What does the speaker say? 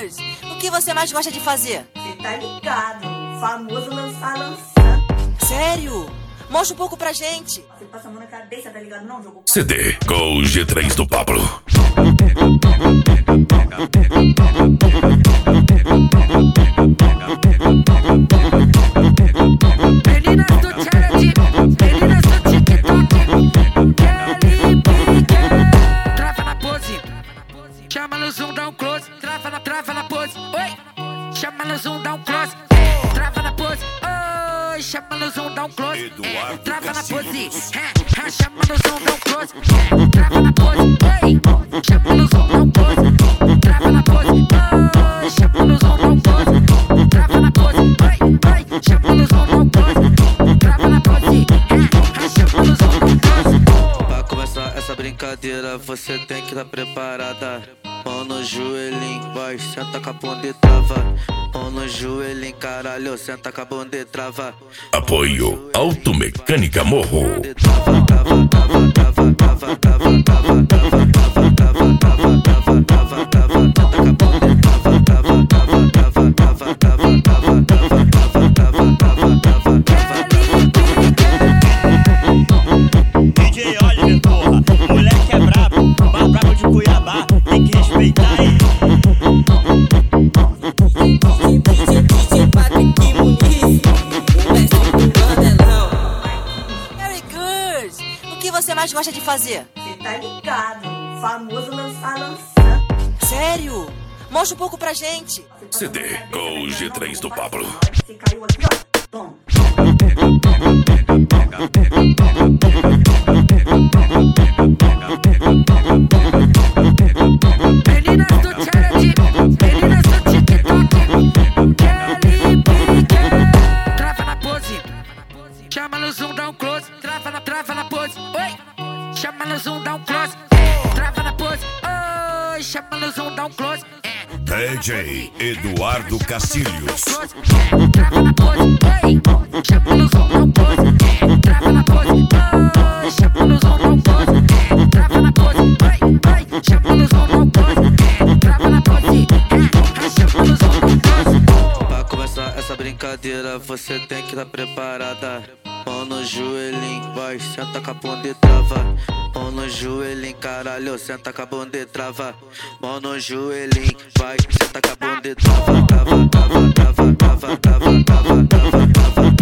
Girls, o que você mais gosta de fazer? Cê tá ligado, famoso lançar. Sério? Mostra um pouco pra gente. Você passa a mão na cabeça, tá ligado? Não, jogou. CD com o G3 do Pablo. Meninas do challenge, meninas do TikTok, Kelly Pique. Trava na pose, chama no zoom, dá um close. Trava na pose, oi. Chama no zoom, dá um close. Trava na pose, oi. Chama no zoom, dá um close. Trava na pose, chama no zoom, dá um close. Trava na pose, oi. Chama no zoom, dá um close. Trava na pose, oi. Chama no zoom, dá um close. Trava na pose, oi. Chama no zoom, dá um close. Trava na pose, chama no zoom, dá um close. Pra começar essa brincadeira, você tem que estar preparada. Mão no joelhinho, vai, senta com a bunda e trava. Mão no joelhinho, caralho, senta com a bunda e trava. Apoio Automecânica Morro. DJ Oliver, porra, moleque é brabo, mais brabo de Cuiabá, tem que respeitar aí. Harry Girls, o que você mais gosta de fazer? Cê tá ligado, famoso lançar. Sério? Mostra um pouco pra gente. CD com o G3 do Pablo. Você caiu aqui, ó. Toma. Meninas do challenge, meninas do TikTok, Kelly Pique. Trava na pose, chama no zoom, dá um close. Trava na pose, oi. Chama no zoom, dá um close. Trava na pose, oi. Chama no zoom, dá um close. DJ Eduardo Cacilhos. Trava na pose, oi. Chama no zoom, dá um close. Trava na pose, oi. Chama no zoom, dá um close. Trava na pose, oi. Chama no zoom, dá um close. Trava na pose, chama no zoom, dá um close. Pra começar essa brincadeira, você tem que estar preparada. Mão no joelhinho, vai, senta com a bunda e trava. Mão no joelhinho, caralho, senta com a bunda e trava. Mão no joelhinho, vai, senta com a bunda e trava. Trava, trava, trava, trava, trava, trava, trava, trava.